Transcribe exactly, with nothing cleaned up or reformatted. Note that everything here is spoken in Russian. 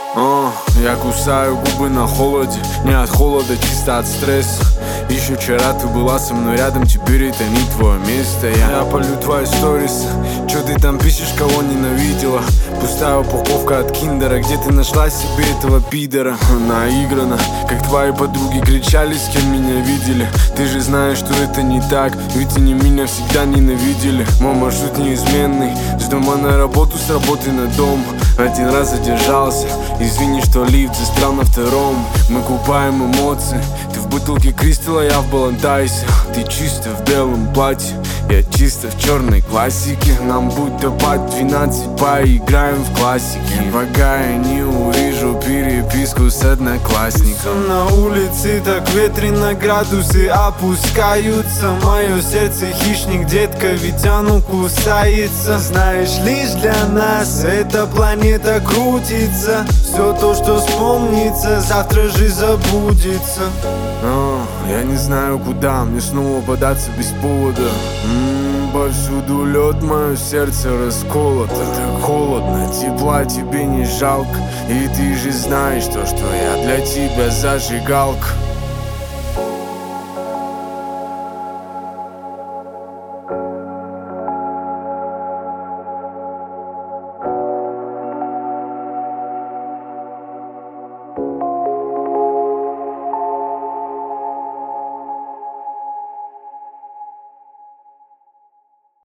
О, я кусаю губы на холоде, не от холода, чисто от стресса. Еще вчера ты была со мной рядом, теперь это не твое место. Я, я полю твои сторисы, чё ты там пишешь, кого ненавидела? Пустая упаковка от киндера, где ты нашла себе этого пидора? Наиграно, как твои подруги кричали, с кем меня видели. Ты же знаешь, что это не так, ведь они меня всегда ненавидели. Мой маршрут неизменный, с дома на работу, с работы на дом. Один раз задержался, извини, что лифт застрял на втором. Мы купаем эмоции, ты в бутылке Кристалла, я в Балантайсе. Ты чисто в белом платье, я чисто в черной классике. Нам будто по двенадцать, поиграем в классики. Пока я не увижу переписку с одноклассником. На улице так ветрено, градусы опускаются. Мое сердце хищник, детка, ведь оно кусается. Знаешь, лишь для нас эта планета крутится. Все то, что вспомнится, завтра же забудется. О, я не знаю, куда мне снова податься без повода. М-м, повсюду лед, мое сердце расколото. Так холодно, тепла тебе не жалко. И ты же знаешь то, что я для тебя зажигалка.